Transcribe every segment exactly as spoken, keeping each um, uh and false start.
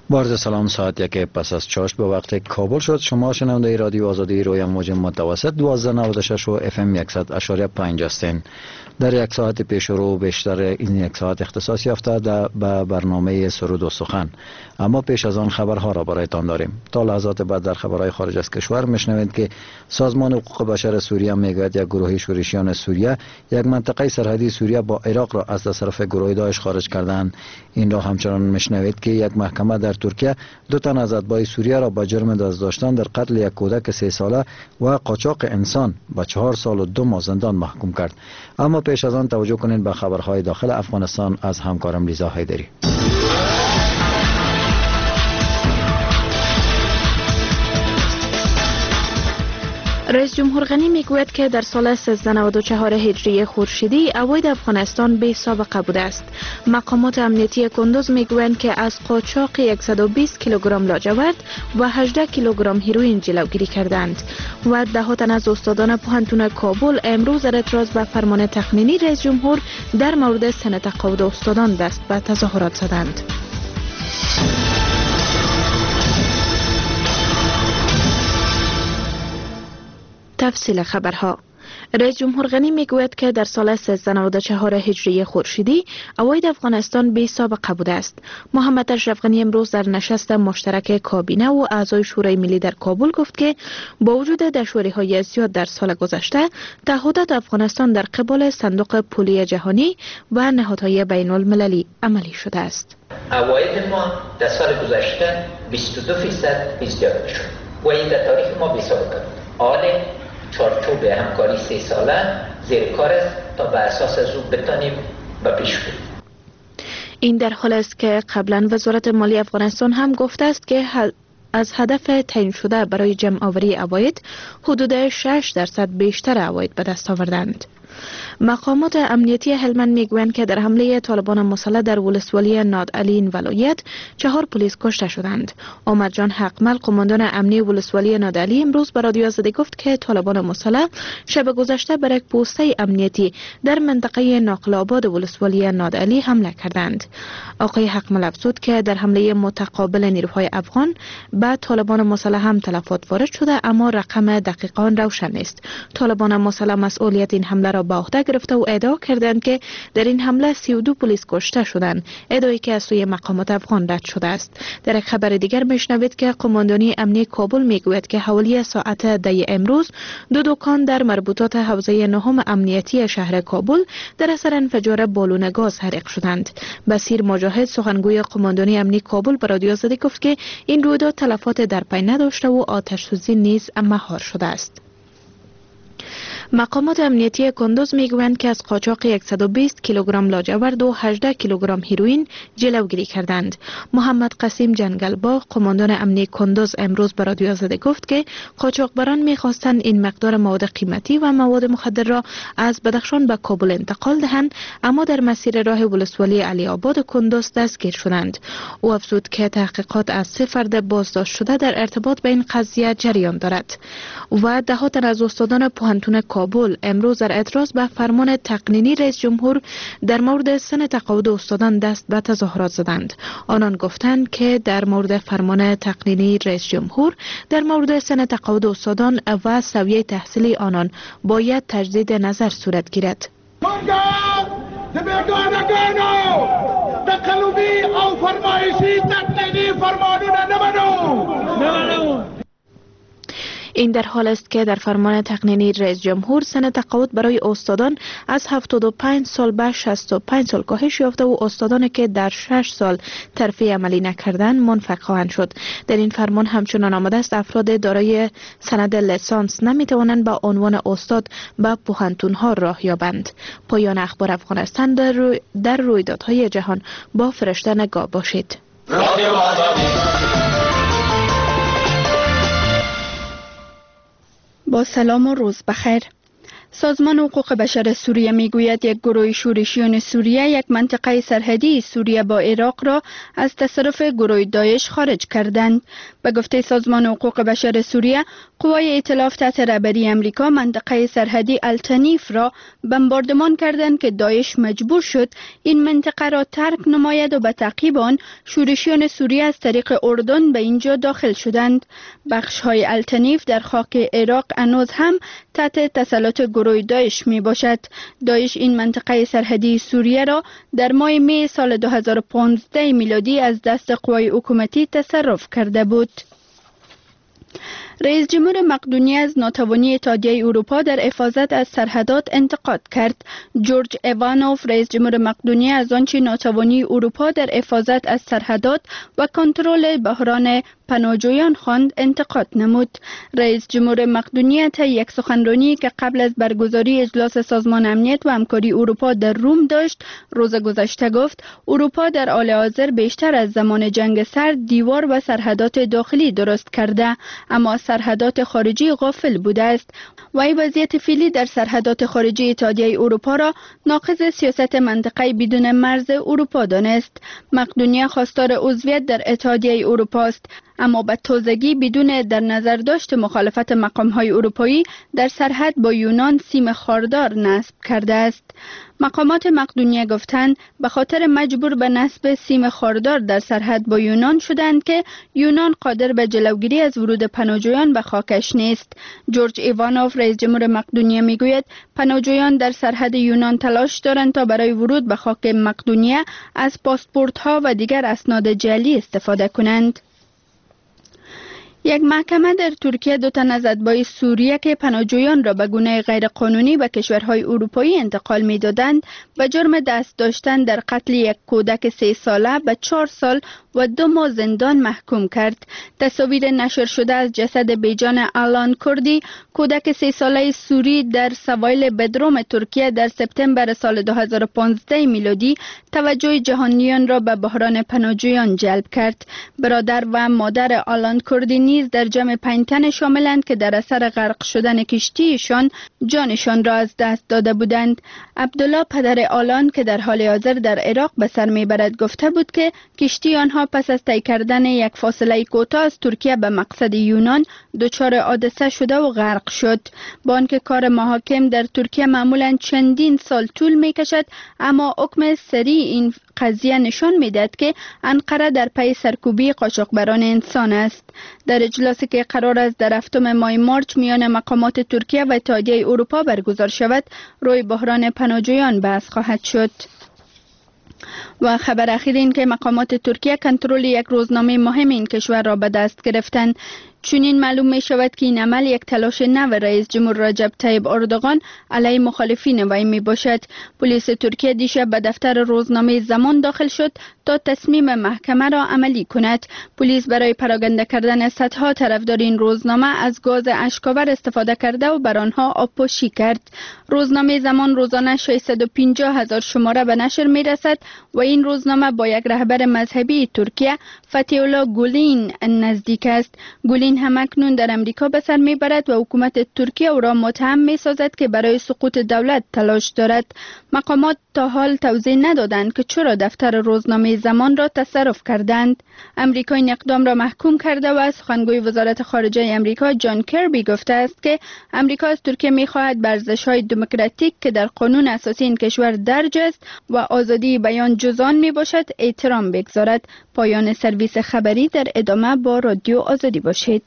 بارز سلام، ساعت یک پس از چاشت به وقت کابل شد. شما شنونده رادیو آزادی روی موج متوسط دوازده نود و شش و اف ام صد اشاری پنج هستین. در یک ساعت پیش رو بیشتر این یک ساعت اختصاص یافته به برنامه سرود و سخن، اما پیش از آن خبرها را برایتان داریم. تا لحظات بعد در خبرهای خارج از کشور میشنوید که سازمان حقوق بشر سوریه میگوید یک گروه شورشیان سوریه یک منطقه سرحدی سوریه با عراق را از تصرف گروه داعش خارج کردند. این را همچنان میشنوید که یک محکمه در ترکیه دو تن از اتباع سوریه را با جرم دزداشتن در قتل یک کودک سه ساله و قاچاق انسان به چهار سال و دو ماه زندان محکوم کرد. اما پیش از آن توجه کنید به خبرهای داخل افغانستان از همکارم لیزا حیدری. رئیس جمهور غنی میگوید که در سال سیزده نود و چهار هجری خورشیدی اوایل افغانستان بی سابقه بوده است. مقامات امنیتی کندوز میگویند که از قاچاق صد و بیست کیلوگرم لاجورد و هجده کیلوگرم هیروئین جلوگیری کردند و ده تن از استادان پوهنتون کابل امروز در اعتراض به فرمان تقنینی رئیس جمهور در مورد سن تقاعد استادان دست به تظاهرات زدند. تفصیل خبرها. رئیس جمهور غنی میگوید که در سال سیزده نود و چهار هجری خورشیدی اوایل افغانستان بی سابقه بوده است. محمد اشرف غنی امروز در نشست مشترک کابینه و اعضای شورای ملی در کابل گفت که با وجود دشواری‌های زیاد در سال گذشته، تعهدات افغانستان در قبال صندوق پولی جهانی و نهادهای بین المللی عملی شده است. عواید ما در سال گذشته بیست و دو درصد زیاد شد و این در تاریخ ما بی سابقه بود. حال چارچوب همکاری سه ساله زیر کار است تا به اساس از او بتانیم به پیش بریم. این در حال است که قبلا وزارت مالی افغانستان هم گفته است که از هدف تعیین شده برای جمع آوری عواید حدود شش درصد بیشتر عواید به دست آوردند. مقامات امنیتی هلمند میگویند که در حمله طالبان مسلح در ولسوالی نادعلی این ولایت چهار پلیس کشته شدند. آمد جان حقمل، قماندان امنی ولسوالی نادعلی، امروز به رادیو آزادی گفت که طالبان مسلح شب گذشته بر یک پوسته امنیتی در منطقه ناقل آباد ولسوالی نادعلی حمله کردند. آقای حقمل افزود که در حمله متقابل نیروهای افغان به طالبان مسلح هم تلفات وارد شده، اما رقم دقیق آن روشن نیست. طالبان مسلح مسئولیت این حمله را به عهده گرفته و ادعا کردند که در این حمله سی و دو پلیس کشته شدند، ادعایی که از سوی مقامات افغان رد شده است. در یک خبر دیگر میشنوید که قماندانی امنی کابل میگوید که حوالی ساعت ده امروز دو دکان در مربوطات حوزه نهم امنیتی شهر کابل در اثر انفجار بالون گاز حریق شدند. بصیر مجاهد، سخنگوی قماندانی امنی کابل، به رادیو آزادی گفت که این رویداد تلفات در پی نداشته و آتش سوزی نیز مهار شده است. مقامات امنیتی کندوز میگویند که از قاچاق صد و بیست کیلوگرم لاجورد و هجده کیلوگرم هیروئین جلوگیری کردند. محمد قاسم جنگلباغ، قماندان امنی کندوز، امروز به رادیو آزادی گفت که قاچاقبران میخواستند این مقدار مواد قیمتی و مواد مخدر را از بدخشان به کابل انتقال دهند، اما در مسیر راه ولسوالی علی آباد کندوز دستگیر شدند. او افزود که تحقیقات از سه فرد بازداشت شده در ارتباط به این قضیه جریان دارد و ده تن از استادان پوهنتون کابل امروز در اعتراض به فرمان تقنینی رئیس جمهور در مورد سن تقاعد استادان دست به تظاهرات زدند. آنان گفتند که در مورد فرمان تقنینی رئیس جمهور در مورد سن تقاعد استادان و سویه تحصیلی آنان باید تجدید نظر صورت گیرد. تقلبی او فرمایشی تقنینی فرمانون نمانو. این در حال است که در فرمان تقنینی رئیس جمهور سن تقاعد برای استادان از هفتاد و پنج سال به شصت و پنج سال کاهش یافته و استادانی که در شش سال ترفیع عملی نکردند منفق خواهند شد. در این فرمان همچنان آمده است افراد دارای سند لیسانس نمی توانند با عنوان استاد به پوهنتون ها راه یابند. پایان اخبار افغانستان در, روی در رویدادهای جهان با فرشته نگاه باشید. با سلام و روز بخیر. سازمان حقوق بشر سوریه میگوید یک گروه شورشیان سوریه یک منطقه سرحدی سوریه با عراق را از تصرف گروه داعش خارج کردند. به گفته سازمان حقوق بشر سوریه، قوای ائتلاف تحت رهبری امریکا منطقه سرحدی التنیف را بمباردمان کردند که داعش مجبور شد این منطقه را ترک نماید و به تعقیب آن شورشیان سوریه از طریق اردن به اینجا داخل شدند. بخش های التنیف در خاک عراق هنوز هم تحت تسلط گروه داعش می باشد. داعش این منطقه سرحدی سوریه را در ماه می سال دو هزار و پانزده میلادی از دست قوای حکومتی تصرف کرده بود. رئیس جمهور مقدونیه از ناتوانی اتحادیه اروپا در حفاظت از سرحدات انتقاد کرد. جورج ایوانوف، رئیس جمهور مقدونیه، از آنچه ناتوانی اروپا در حفاظت از سرحدات و کنترل بحران پناهجویان خواند، انتقاد نمود. رئیس جمهور مقدونیه طی یک سخنرانی که قبل از برگزاری اجلاس سازمان امنیت و همکاری اروپا در روم داشت، روز گذشته گفت اروپا در حال حاضر بیشتر از زمان جنگ سرد دیوار و سرحدات داخلی درست کرده، اما سرحدات خارجی غافل بوده است. و این وضعیت فعلی در سرحدات خارجی اتحادیه اروپا را ناقض سیاست منطقه بدون مرز اروپا دانست. مقدونیه خواستار عضویت در اتحادیه اروپا است، اما به تازگی بدون در نظر داشت مخالفت مقام‌های اروپایی در سرحد با یونان سیم خاردار نصب کرده است. مقامات مقدونیه گفتند به خاطر مجبور به نصب سیم خاردار در سرحد با یونان شدند که یونان قادر به جلوگیری از ورود پناهجویان به خاکش نیست. جورج ایوانوف، رئیس جمهور مقدونیه، میگوید پناهجویان در سرحد یونان تلاش دارند تا برای ورود به خاک مقدونیه از پاسپورت‌ها و دیگر اسناد جعلی استفاده کنند. یک محکمه در ترکیه دو تن از اتباع سوریه که پناهجویان را به گونه غیرقانونی به کشورهای اروپایی انتقال می‌دادند به جرم دست داشتن در قتل یک کودک سه ساله به چهار سال و دو ماه زندان محکوم کرد. تصاویر نشر شده از جسد بیجان آلان کردی، کودک سه ساله سوری، در سواحل بدروم ترکیه در سپتامبر سال دو هزار و پانزده میلادی توجه جهانیان را به بحران پناهجویان جلب کرد. برادر و مادر آلان کردی نیز در جمع پنج تن شاملند که در اثر غرق شدن کشتیشان جانشان را از دست داده بودند. عبدالله، پدر آلان که در حال حاضر در عراق به سر میبرد، گفته بود که کشتی آنها پس از طی کردن یک فاصله کوتاه از ترکیه به مقصد یونان دچار حادثه شده و غرق شد. با آنکه کار محاکم در ترکیه معمولا چندین سال طول میکشد، اما حکم سریع این قضیه نشان میدهد که انقره در پی سرکوبی قاچاقبران انسان است. در اجلاسی که قرار است در هفتم ماه مارچ میان مقامات ترکیه و اتحادیه اروپا برگزار شود، روی بحران پناهجویان بحث خواهد شد. و خبر اخیر این که مقامات ترکیه کنترل یک روزنامه مهم این کشور را به دست گرفتند. چنین معلوم می شود که این عمل یک تلاش نو رئیس جمهور رجب طیب اردوغان علیه مخالفین وی می باشد. پلیس ترکیه دیشب به دفتر روزنامه زمان داخل شد تا تصمیم محکمه را عملی کند. پلیس برای پراکنده کردن صدها طرفدار این روزنامه از گاز اشک‌آور استفاده کرده و بر آنها آبپاشی کرد. روزنامه زمان روزانه ششصد و پنجاه هزار شماره به نشر می رسد و این روزنامه با یک رهبر مذهبی ترکیه، فتح الله گولین، نزدیک است. گولین همکنون در امریکا به سر میبرد و حکومت ترکیه او را متهم می سازد که برای سقوط دولت تلاش دارد. مقامات تا حال توضیح ندادند که چرا دفتر روزنامه زمان را تصرف کردند. امریکا این اقدام را محکوم کرده و سخنگوی وزارت خارجه امریکا جان کربی گفته است که امریکا از ترکیه می خواهد بر ارزش‌های دموکراتیک که در قانون اساسی این کشور درج است و آزادی بیان جز آن می باشد احترام بگذارد. پایان سرویس خبری. در ادامه با رادیو آزادی باشید.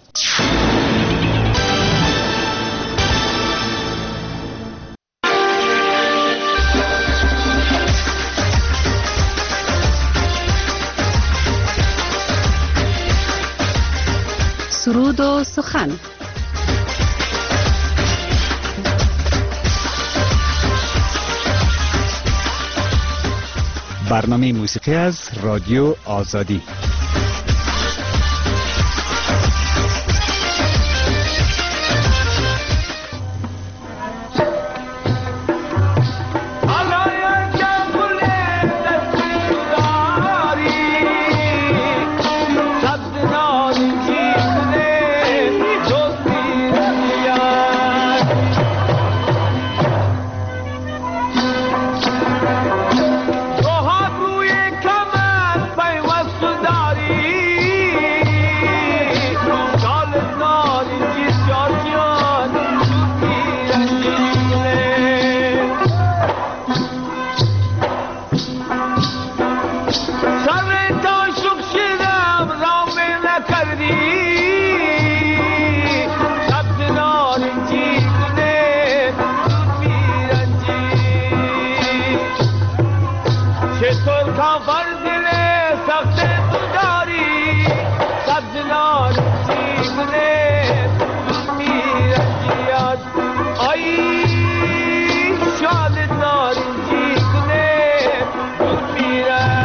سرود و سخن. برنامه موسیقی از رادیو آزادی. سر تا شک شدم رام نکردی سبز نارنجی کنه زود میرنجی چطور کافر دل سخت تو داری سبز نارنجی کنه زود میرنجی از آی شاد نارنجی کنه زود میرنجی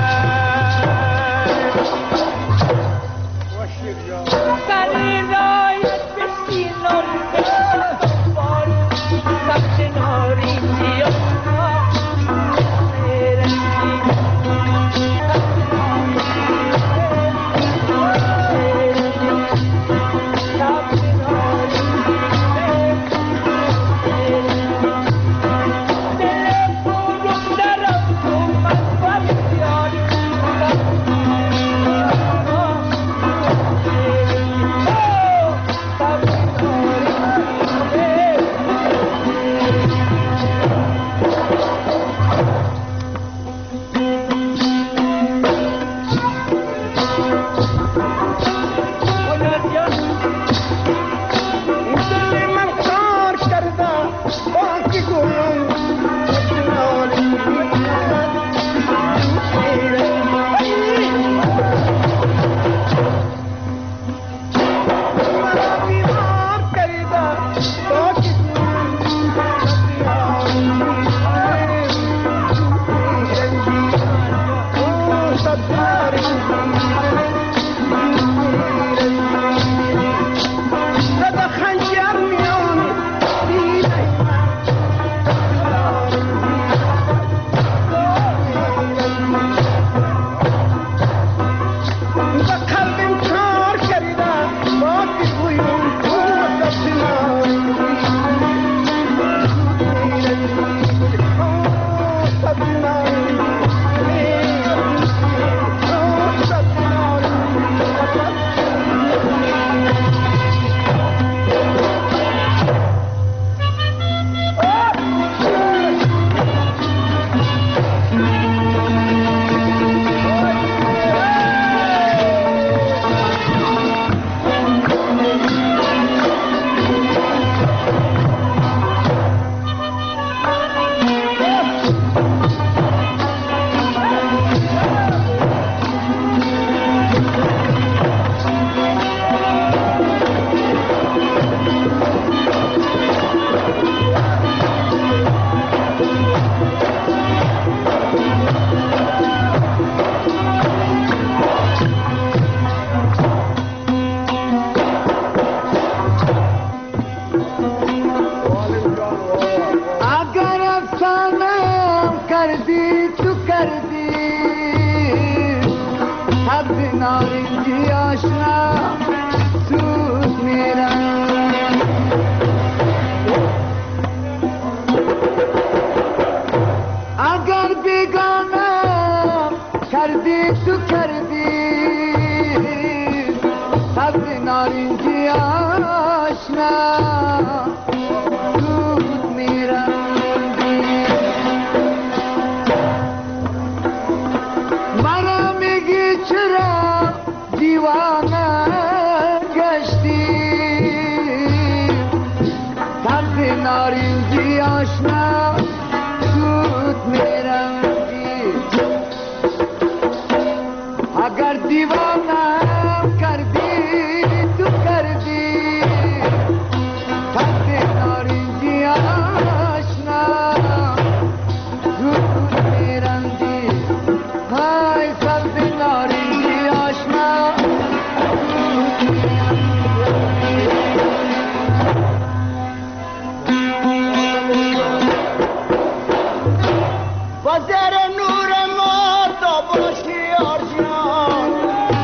وزیر نور ما تو باشی آرزان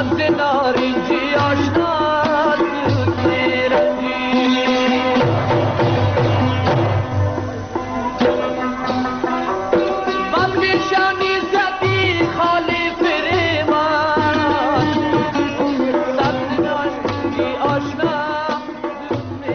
سبز نارنجی آشنا دوست میرنجی وقتی شانی زدی خالی فریمان سبز نارنجی آشنا دوست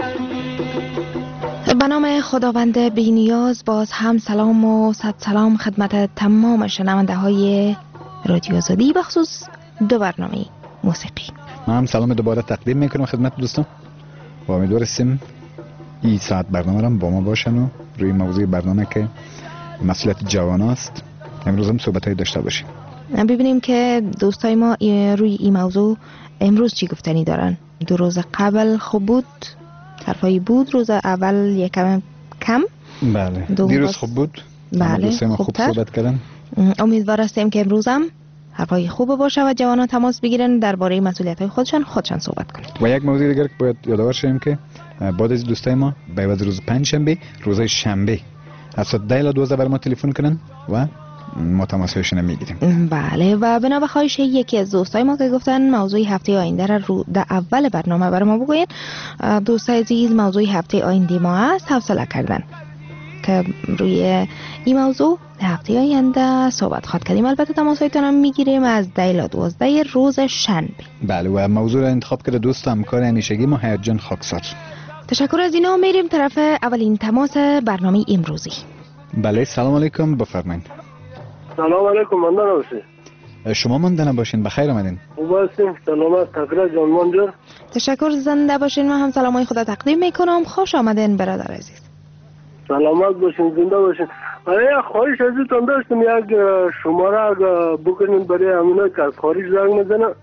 میرنجی. به نام خداوند بی‌نیاز باز هم سلام و صد سلام خدمت تمام شنونده های رادیو آزادی بخصوص دو برنامه موسیقی. ما هم سلام دوباره تقدیم میکنم خدمت دوستان و امیدوارم این ساعت برنامه رو با ما باشن و روی موضوع برنامه که مسئولیت جوان است امروز هم صحبت های داشته باشیم. ببینیم که دوستای ما روی این موضوع امروز چی گفتنی دارن. دو روز قبل خوب بود، حرفایی بود، روز اول یکم کم. بله دیروز خوب بود. بله دوستای ما خوب صحبت کردن. امیدوار هستیم که امروز هم حرفای خوب باشه و جوانان تماس بگیرن درباره مسئولیت‌های خودشان خودشان صحبت کنند. و یک موضوع دیگر که باید یادآور شیم که بعد از دوستای ما به عوض روز پنج شنبه روز شنبه از ساعت ده تا دوازده بر ما تلفن کنن و ما تماسشون میگیریم. بله و بنا به خواهش یکی از دوستای ما که گفتن موضوع هفته آینده را رو در اول برنامه بر ما بگوین، دوستای عزیز موضوع هفته آینده ما است حوصله کردن که روی این موضوع هفته آینده صحبت خواهد کردیم. البته تماسایتون هم میگیریم از ده تا دوازده روز شنبه. بله و موضوع را انتخاب کرده دوست همکار همیشگی ما حیات جان خاکسار. تشکر از اینا. میریم طرف اولین تماس برنامه امروزی. بله سلام علیکم بفرمایید. سلام علیکم مندن باشین. شما مندن باشین بخیر آمدین. خوب هستیم سلامت تقریر جان منجر. تشکر زنده باشین. من هم سلامای خدا تقدیم میکنم. خوش آمدین برادر عزیز. سلامت باشین زنده باشین. آیا خواهش ازتون داشتم یک شماره اگه بکنین برای همونایی که از خارج زنگ میزنن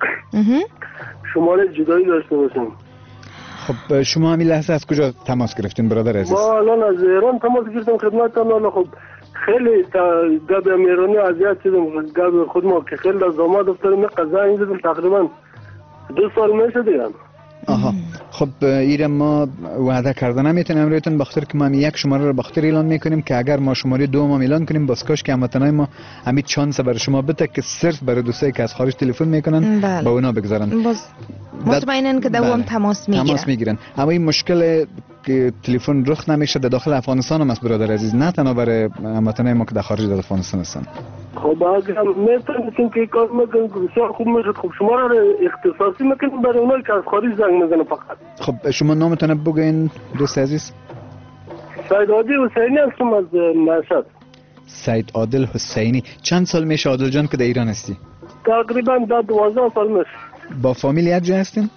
شماره جدایی داشته باشین. خب شما همین لحظه از کجا تماس گرفتین برادر عزیز؟ ما الان از ایران تماس گرفتم خدمتتون. الان خب خیلی گب امیرانی اذیت شدم. گب خود ما که خیلی از داماد افتادیم قضا زدم تقریبا دو سال میشه دیگه. آها خب ایره ما وعده کردن نمیتونیم امروزتون بخاطر که ما یک شماره رو بخاطر اعلان میکنیم که اگر ما شماره دو ما اعلان کنیم باز کاش که هموطنای ما همین چانس برای شما بده که صرف برای دوستایی که از خارج تلفن میکنن بله. با اونا بگذارن باز مطمئنن که دوام بله. تماس میگیرن. تماس میگیرن. اما این مشکل که تلفن رخ نمیشه در داخل افغانستان هم است برادر عزیز، نه تنها برای هموطنای ما که در خارج در افغانستان هستن. خب اگر میتونید که کار میکنید بسیار خوب میشد. خب شما را اختصاصی میکنید برای اونایی که از خارج زنگ میزنن فقط. خب شما نامتون بگوین دوست عزیز. سید عادل حسینی هستم از مشهد. سید عادل حسینی. چند سال میشه عادل جان که در ایران هستی؟ تقریبا در دوازده سال میشه. با فامیل یک جا هستین؟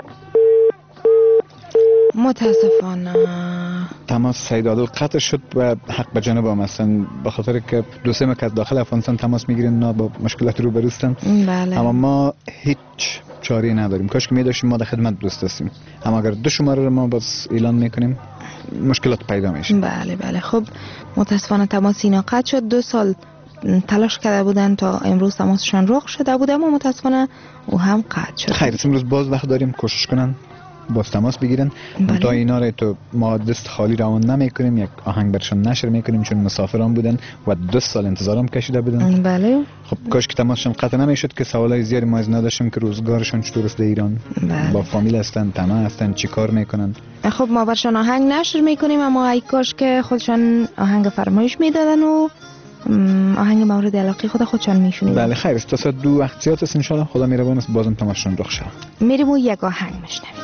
متاسفانه تماس سید عادل قطع شد و حق به جانب هم هستن به خاطر که دوسته ما که از داخل افغانستان تماس میگیرن نه با مشکلات رو بروستن. بله. اما ما هیچ چاره نداریم. کاش که میداشتیم ما در خدمت دوست هستیم. اما اگر دو شماره رو ما باز اعلان میکنیم مشکلات پیدا میشه. بله بله. خب متاسفانه تماس اینا قطع شد. دو سال تلاش کرده بودن تا امروز تماسشان رخ شده بود اما متاسفانه او هم قطع شد. خیر امروز باز وقت داریم کوشش کنن باز تماس بگیرن. بله. تا اینا رو تو ما دست خالی روان نمیکنیم. یک آهنگ برشون نشر میکنیم چون مسافران بودن و دو سال انتظارم کشیده بودن. بله. خب کاش که تماسشون قطع نمیشد که سوالای زیادی ما از نداشتیم که روزگارشون چطور است در ایران. بله. با فامیل هستن تنها هستن چی کار میکنن. خب ما برشان آهنگ نشر میکنیم اما ای کاش که خودشان آهنگ فرمایش میدادن و آهنگ مورد علاقه خود خودشان میشونید. بله خیر است. تا ساعت دو احتیاط است ان شاء الله. خدا مهربان است بازم تماشاشون رخ شود. میریم و یک آهنگ میشنویم.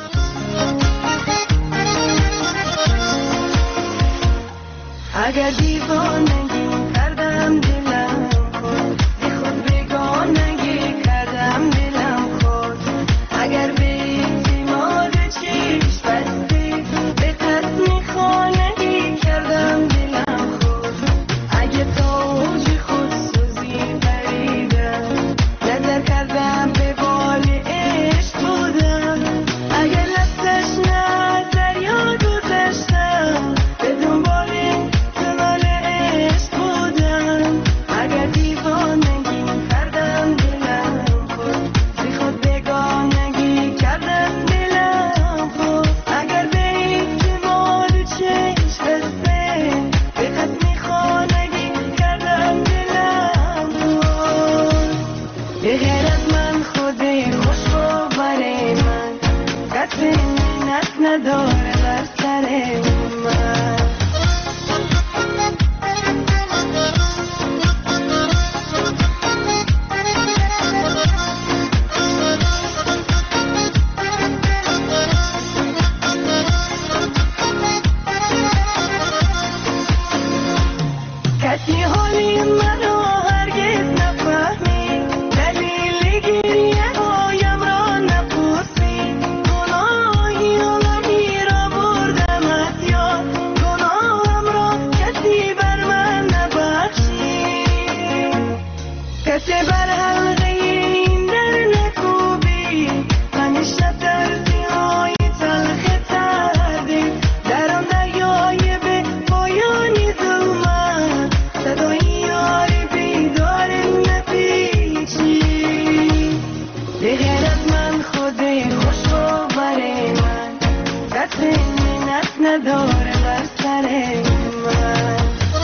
اگر دیوانگی کردم دلم خود بی خود بیگانگی کردم دلم خود اگر به اعتماد چیش بستی به قسمی خانگی کردم دلم خود اگر تاج خود سوزی بریدم نظر کردم به بال عشق بودم اگر لفتش نظر یا گذشتم به دنبال عشق نداره بر سر من. کسی حالی منو هرگز نفهمی، دلیل گریه هایم را نپرسی. گناهی عالمی را بردم از یاد، گناهم را کسی بر من نبخشی. کسی بر حلقه این در نکوبی، همیشه درسی های تلخ تردی در آن دریای به پایانی ظلمت. صدای یاری بیدار نپیچی، به غیر از من خود خوش باور من، دست منت نداره بر سر من.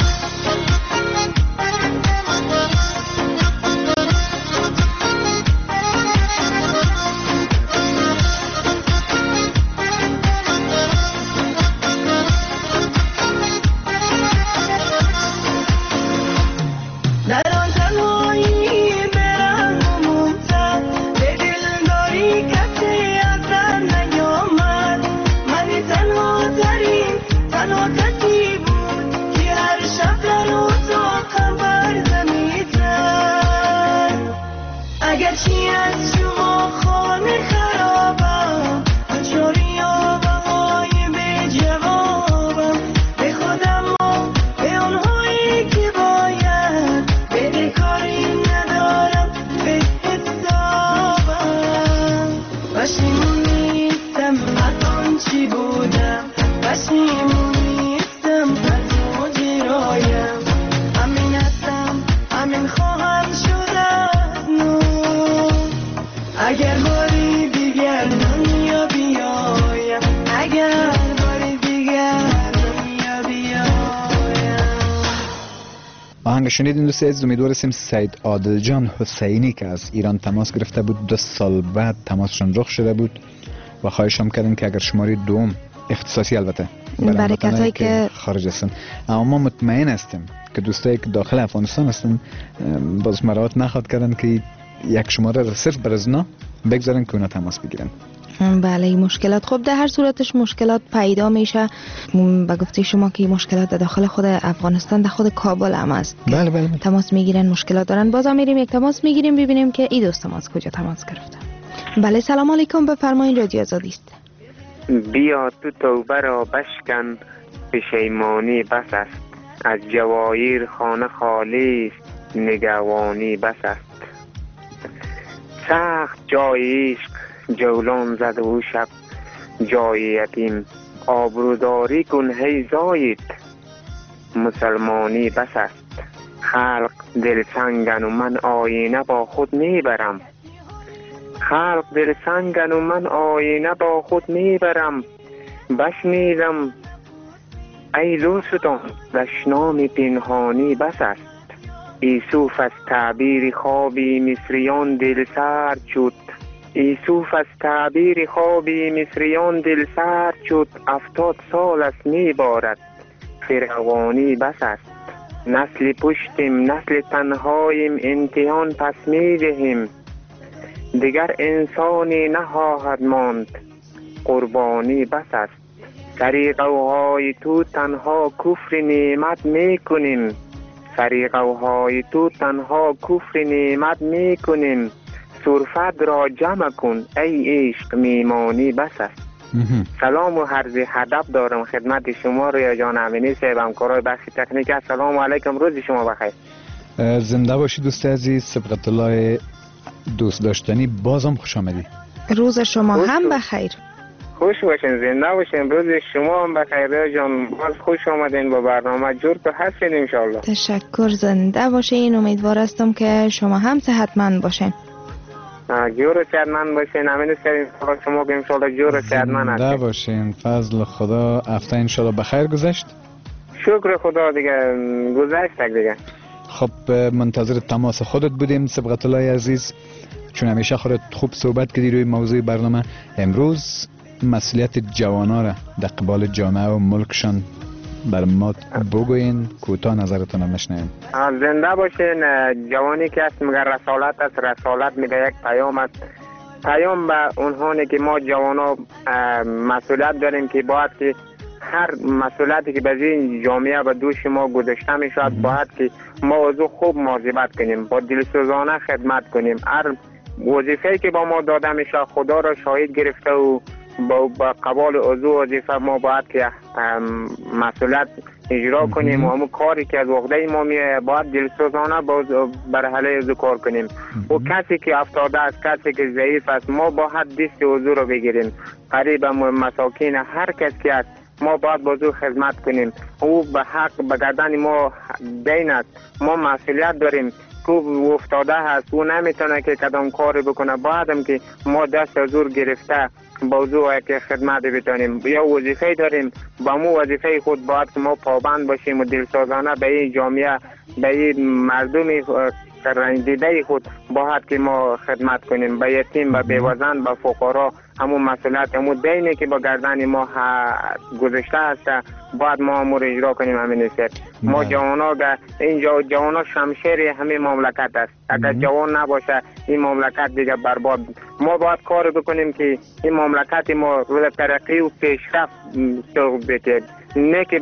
در آن تنهایی برم و ممتد، به دلداری کسی از من نیامد. منی تنها ترین تنها کسی بود که هر شب در اتاقم برزمیدن. اگرچه از شما خانه خرابم، چوری آبه های به جوابم، به خودم و به اونهایی که باید بده کاری ندارم به حسابم. پشیمون نیستم از آن چی بودم، پشیمون نیستم از ماجرایم. همین هستم، همین خواهم شد از نو. اگر باری دیگر دنیا بیایم، اگر باری دیگر دنیا بیایم. آهنگ شنیدین دوست عزیز. امیدوار هستیم سید عادل جان حسینی که از ایران تماس گرفته بود، دو سال بعد تماسشون رخ شده بود و خواهشم کردن که اگر شماره دوم اختصاصی البته برای کسایی که خارج هستن، اما ما مطمئن هستیم که دوستایی که داخل افغانستان هستن باز مراعات نخواد کردن که یک شماره را صرف بر از اونا بگذارن که اونا تماس بگیرن. بله این مشکلات خب در هر صورتش مشکلات پیدا میشه. به گفته شما که مشکلات داخل خود افغانستان در خود کابل هم است. بله بله. تماس میگیرن مشکلات دارن. باز میریم یک تماس میگیریم ببینیم که این دوست ما از کجا تماس گرفته. بله سلام علیکم، بفرمایید رادیو آزادی است. بیا تو توبه را بشکن، پشیمانی بس است. از جواهر خانه خالی است، نگوانی بس است. سخت جای عشق جولان زد و شب جای یتیم. آبروداری کن هی زاید، مسلمانی بس است. خلق دل سنگن و من آینه با خود میبرم. خلق دل سنگن و من آینه با خود میبرم. بشنیدم ای دوستان دشنام پنهانی بس است. یوسف از تعبیر خوابی مصریان دل سرد شد. یوسف از تعبیر خوابی مصریان دل سرد شد. افتاد سال است میبارد فرعونی بس است. نسل پشتیم نسل تنهاییم، امتحان پس میدهیم. دیگر انسانی نخواهد ماند، قربانی بس است. طریقوهای تو تنها کفر نعمت میکنیم. طریقوهای تو تنها کفر نعمت میکنیم. صرفت را جمع کن ای عشق میمانی بس است. سلام و عرض ادب دارم خدمت شما رویا جان امینی صاحب همکارای بخش تکنیک. السلام علیکم، روز شما بخیر. زنده باشی دوست عزیز. سبقت الله دوست داشتنی، بازم خوش آمدی. روز شما هم بخیر. خوش باشین، زنده باشین، روز شما هم بخیر جان. باز خوش آمدین با برنامه، جور تو هستین انشالله. تشکر، زنده باشین. امیدوار هستم که شما هم صحتمند باشین. جور و صحتمند باشین. امین سرین شما که انشالله جور و صحتمند هستین. زنده باشین، فضل خدا. هفته انشالله بخیر گذشت. شکر خدا دیگه گذشت دیگه. خب منتظر تماس خودت بودیم سبقت الله عزیز، چون همیشه خودت خوب صحبت کردی روی موضوع برنامه. امروز مسئولیت جوانا را در قبال جامعه و ملکشان بر ما بگوین، کوتاه نظرتون رو مشنویم. زنده باشین. جوانی که است میگه رسالت است، رسالت میگه یک پیام است. پیام به اونهایی که ما جوانا مسئولیت داریم که باید که هر مسئولیتی که به این جامعه و دوش ما گذاشته می شود باید که ما از او خوب مواظبت کنیم، با دلسوزانه خدمت کنیم. هر وظیفه‌ای که با ما داده می شود خدا را شاهد گرفته و با, با قبال از او وظیفه ما باید که مسئولیت اجرا کنیم و همون کاری که از عهده ما می باید دلسوزانه بر حله از او کار کنیم. و کسی که افتاده است، کسی که ضعیف است، ما باید دست او را بگیریم. قریب مساکین هر کس که است ما باید با او خدمت کنیم. او به حق به گردن ما دین است. ما مسئولیت داریم که افتاده هست، او نمیتونه که کدام کاری بکنه. باید که ما دست از او گرفته با او که خدمت بتونیم. یا وظیفه داریم، با مو وظیفه خود باید که ما پابند باشیم و دلسوزانه به این جامعه، به این مردم رنجیده خود باید که ما خدمت کنیم. به یتیم، به بیوزن، به فقرا همون مسئولیت، همون دینی که با گردن ما گذاشته است باید ما امور اجرا کنیم. همین است. ما جوانا اینجا جوانا شمشیر همین مملکت است. اگر جوان نباشه این مملکت دیگه برباد. ما باید کار بکنیم که این مملکت ما رو ترقی و پیشرفت سوق بده، نه که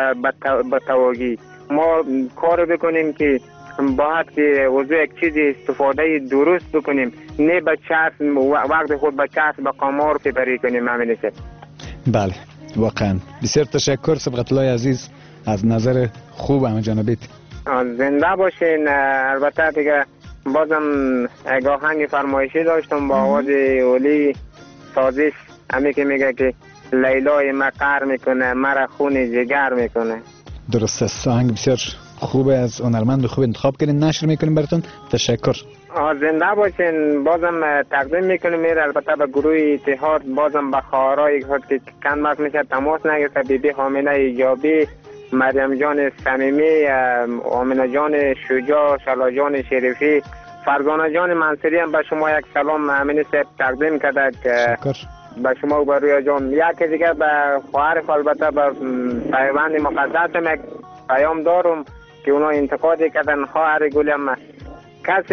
به تواگی. ما کار بکنیم که باید که وضع یک چیزی استفاده درست بکنیم، نه به چسب وقت خود به چسب به قمار فبری کنیم. همین است. بله واقعا بسیار تشکر صبغت الله عزیز از نظر خوب همه جانبیت. زنده باشین. البته دیگه بازم یک آهنگ فرمایشی داشتم با آواز اولی سازش، همی که میگه که لیلای ما قهر میکنه، مرا خون جگر میکنه. درست است. آهنگ بسیار خوبه، از هنرمند و خوب انتخاب کردین، نشر میکنیم براتون. تشکر. زنده باشین. بازم تقدیم میکنیم میره البته به گروه اتحاد، بازم به خواهرای خود که کند وقت میشه تماس نگرفته، بی بی حامله ایجابی، مریم جان صمیمی، آمنه جان شجاع، شلا جان شریفی، فرزانه جان منصوری هم به شما یک سلام امین صاحب تقدیم کرده که به شما و به رویا جان. یک دیگه به خواهر البته به پیوند مقدس هم یک پیام دارم که اونا انتقاد کردن. خواهر گلم کسی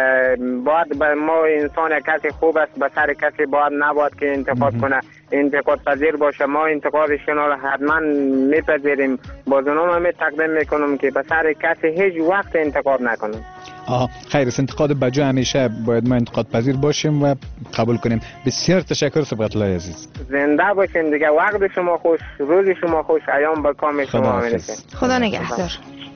باید به ما انسان کسی خوب است، به سر کسی باید نباید که انتقاد کنه، انتقاد پذیر باشه. ما انتقادشون رو حتما میپذیریم. باز اونم هم تقدیم میکنم که به سر کسی هیچ وقت انتقاد نکنیم. آها خیر است. انتقاد بجا همیشه باید ما انتقاد پذیر باشیم و قبول کنیم. بسیار تشکر صبغت الله عزیز. زنده باشین دیگه. وقت شما خوش، روز شما خوش، ایام با کام شما. خدا نگهدار.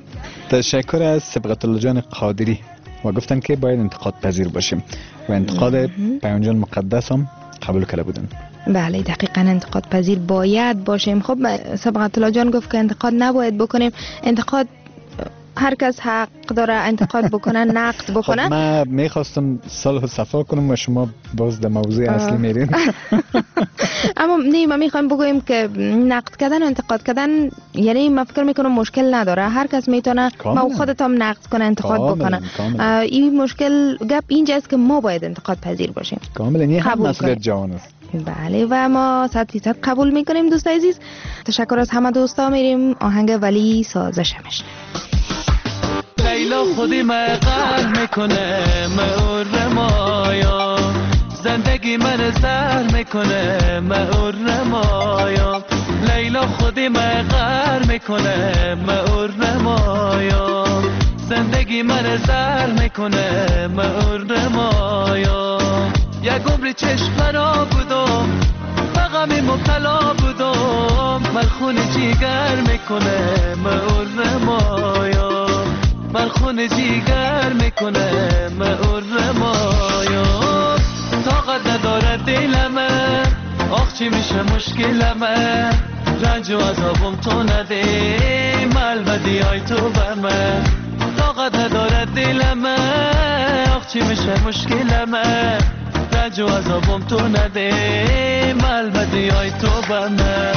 تشکر از صبغت الله جان قادری و گفتن که باید انتقاد پذیر باشیم و انتقاد پیام جان مقدس هم قبول کرده بودن. بله دقیقاً انتقاد پذیر باید باشیم. خب صبغت الله جان گفت که انتقاد نباید بکنیم. انتقاد هر کس حق داره انتقاد بکنه، نقد بکنه. خب من میخواستم صلح و صفا کنم و شما باز در موضوع اصلی میرین. اما نه، ما میخوایم بگویم که نقد کردن و انتقاد کردن یعنی من فکر میکنم مشکل نداره. هر کس میتونه ما خودت هم نقد کنه، انتقاد بکنه. این مشکل گپ اینجاست که ما باید انتقاد پذیر باشیم. کاملا این هم مسئولیت جوان است. بله و ما صد فیصد قبول میکنیم. دوست عزیز تشکر از همه دوستا. میریم آهنگ ولی سازش همش. لیلا خودی مقر میکنه مهر مایا، زندگی من سر میکنه مهر مایا. لیلا خودی مقر میکنه مهر مایا، زندگی من سر میکنه مهر مایا. یک عمر چشم فرا بودم فقط مبتلا بودم، من خون جیگر میکنه مهر مایا، من خون جیگر میکنه مهر مایا. طاقت نداره دلمه، آخ چی میشه مشکلمه، رنج و عذابم تو نده ملبدی های تو بمه. طاقت نداره دلمه، آخ چی میشه مشکلمه، رنج و عذابم تو نده ملبدی های تو بمه.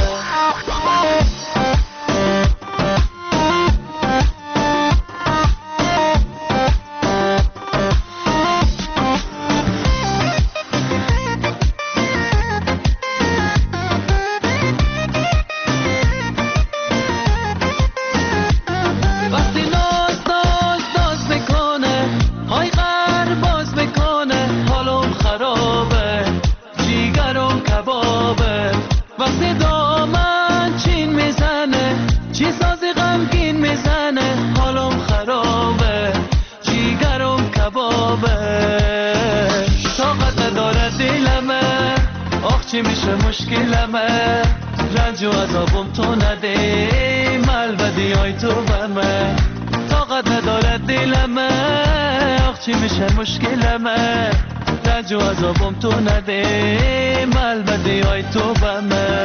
وقتی دامن چین میزنه چی سازی غمگین میزنه حالم خرابه جیگرم کبابه طاقت نداره دلمه آخ چی میشه مشکلمه رنج و عذابم تو نده ملبدی های تو بمه طاقت نداره دلمه آخ چی میشه مشکلمه رنج و عذابم تو نده ملبدی های تو بمه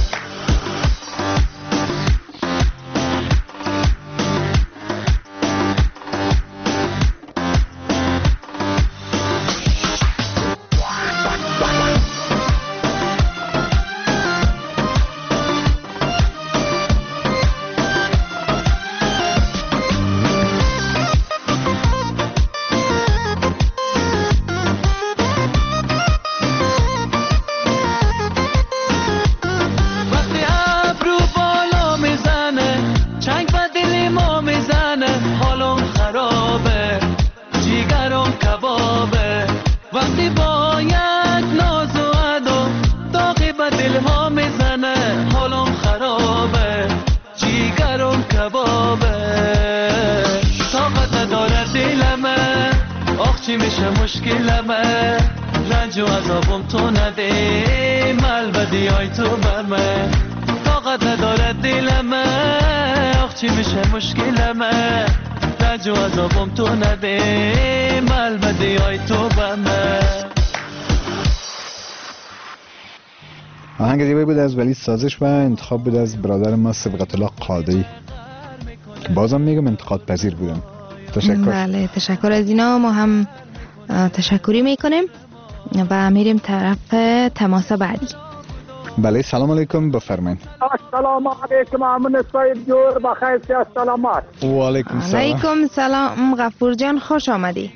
آهنگ زیبایی بود از ولی سازش و انتخاب بود از برادر ما سبقت الله قادری که بازم میگم انتقاد پذیر بودن. تشکر. بله تشکر از اینا. ما هم تشکری میکنیم و میریم طرف تماس بعدی. بله سلام علیکم بفرمایید. السلام علیکم امین صاحب جور بخیر سیاست سلامت. و علیکم سلام. علیکم سلام غفور جان خوش آمدی.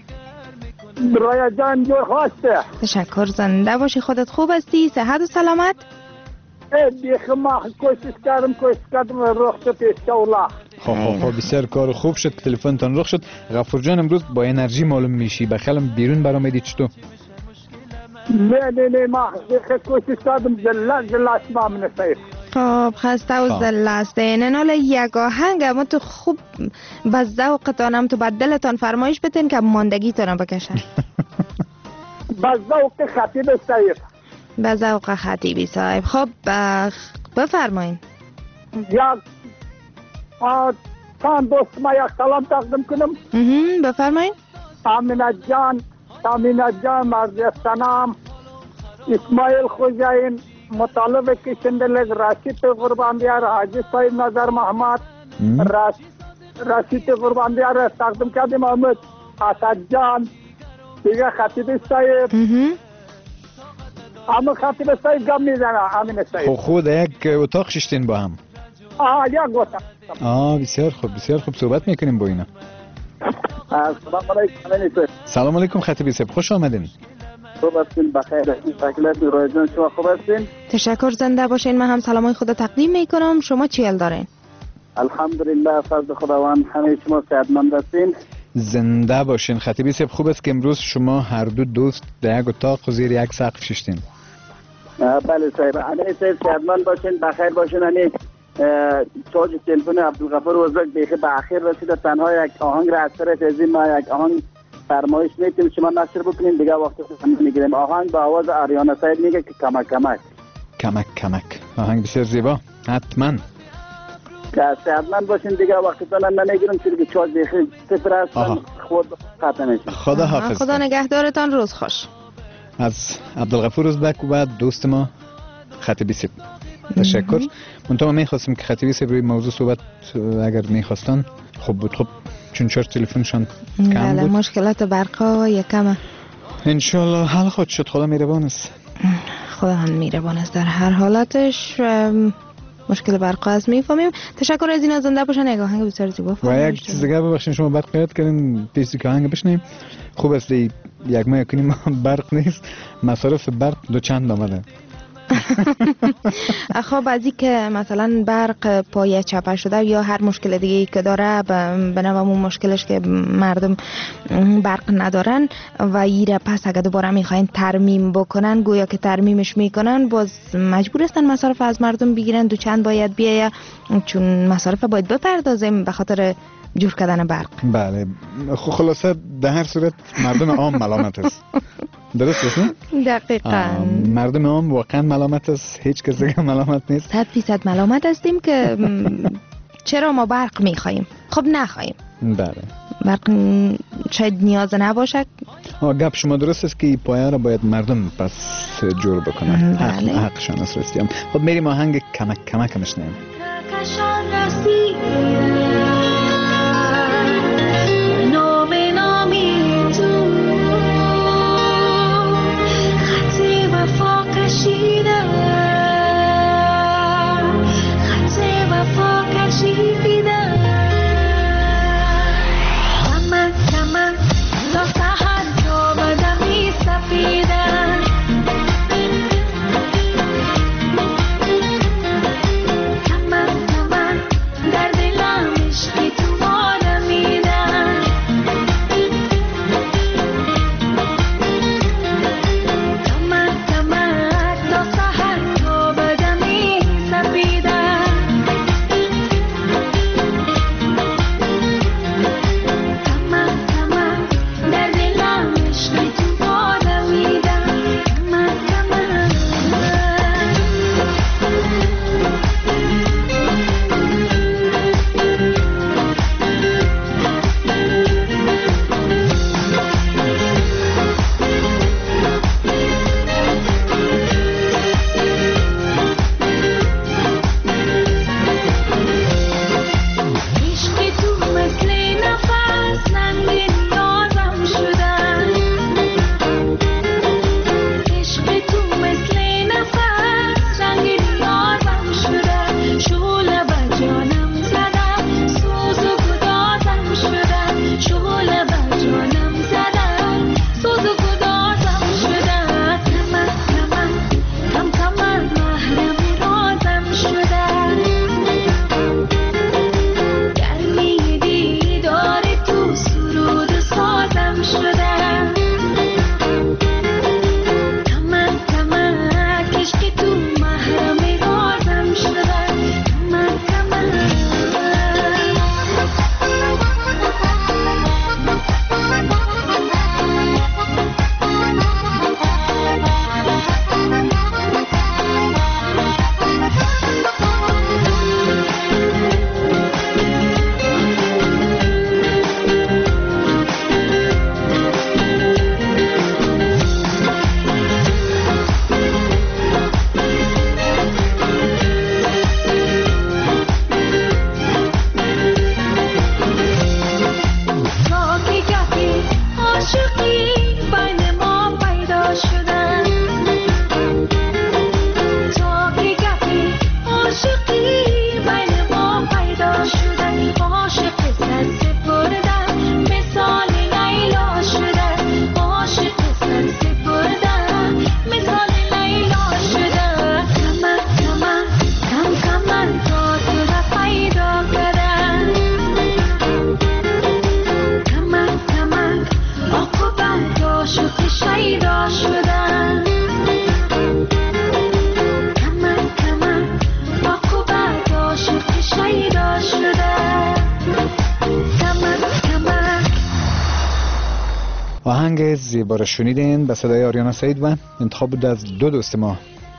رای جان جور خواسته. تشکر زنده باشی. خودت خوب هستی؟ صحت و سلامت؟ دیگه ما کوشش کردم کوشش کردم رخصت پیشتولا. خب خب خب بسیار کار خوب شد که تلفنتان رخ شد. غفور جان امروز با انرژی معلوم میشی. بخلم بیرون برآمدی چطور؟ نه نه نه ما دیگه کوشش کردم جلا جلا اسمع من صاحب. خب خسته و ذله است. نه حالا یک آهنگ ما تو خوب به ذوقتانم تو به دلتان فرمایش بتین که ماندگیتان بکشن. به ذوق خطیب صاحب. به ذوق خطیبی صاحب. خب بفرمایین. یک تان دوست ما یک سلام تقدیم کنم. بفرمایین. امینه جان امینه جان مرزی سلام اسماعیل خوجاین مطالبه کشندلگ راشد قربان بیار حاجی صاحب نظر محمد راشد قربان بیار تقدیم کردیم احمد اسد جان دیگه خطیب صاحب اما خطیب صاحب گم میزنه امین صاحب. خود یک اتاق ششتین با هم؟ آه یک اتاق. آه بسیار خوب بسیار خوب صحبت میکنیم با اینا. سلام علیکم امین صاحب. سلام علیکم خطیب صاحب خوش آمدین. خوب هستین بخیر هستین تکلیف رایجان شما خوب هستین؟ تشکر زنده باشین. من هم سلامای خدا تقدیم میکنم. شما چی حال دارین؟ الحمدلله فضل خداوند همه شما صحتمند هستین. زنده باشین. خطیبی صاحب خوب است که امروز شما هر دو دوست در یک اتاق زیر یک سقف ششتین. بله صاحب. همه صاحب صحتمند باشین بخیر باشین. همه چارج تلفن عبدالغفور وزرگ بیخی به اخیر رسیده. تنها یک آهنگ را از طرف از این ما یک آهنگ فرمایش میتونیم شما نشر بکنیم دیگه وقتی خود میگیریم. آهنگ با آواز آریانا صاحب میگه که کمک کمک کمک کمک. آهنگ بسیار زیبا. حتما که صحتمند باشین دیگه وقتی تان نمیگیرم چون که چارج بیخی صفر است خود خطا میشه. خدا حافظ. خدا نگهدارتان. روز خوش. از عبدالغفور ازبک و بعد دوست ما خطیبی صاحب تشکر. منتها میخواستم که خطیبی صاحب روی موضوع صحبت اگر میخواستن خوب بود. خب چون چرا تلفنشان کم بود. مشکلات برقا یکمه. انشالله حل خود شد. خدا میربان است. خدا هم میربان است در هر حالتش. مشکل برقا از میفهمیم. تشکر از این. زنده باشن. یک آهنگ بسیار زیبا و یک چیز دیگه ببخشید شما برق قید کردین پیشی که آهنگ بشنیم. خوب است یک ماه کنیم برق نیست. مصارف برق دو چند آمده. خب از این که مثلا برق پایه چپه شده یا هر مشکل دیگه که داره به نوع مشکلش که مردم برق ندارن و ایره پس اگه دوباره میخواین ترمیم بکنن گویا که ترمیمش میکنن باز مجبور هستن مصارف از مردم بگیرن. دو چند باید بیایه چون مصارف باید بپردازیم به خاطر جور کردن برق. بله خلاصه در هر صورت مردم عام ملامت است. درست است نه؟ دقیقاً مردم عام واقعا ملامت است، هیچ کس دیگه ملامت نیست. صد فیصد ملامت هستیم که چرا ما برق میخوایم. خب نخواهیم. بله برق شاید نیاز نباشه. گپ شما درست است که پایه را باید مردم پس جور بکنن. بله. حق حقشان است رستیم. خب میریم آهنگ کمک کمک میشنیم. آهنگ زیبا را شنیدین به صدای آریانا سعید و انتخاب بود از دو دوست ما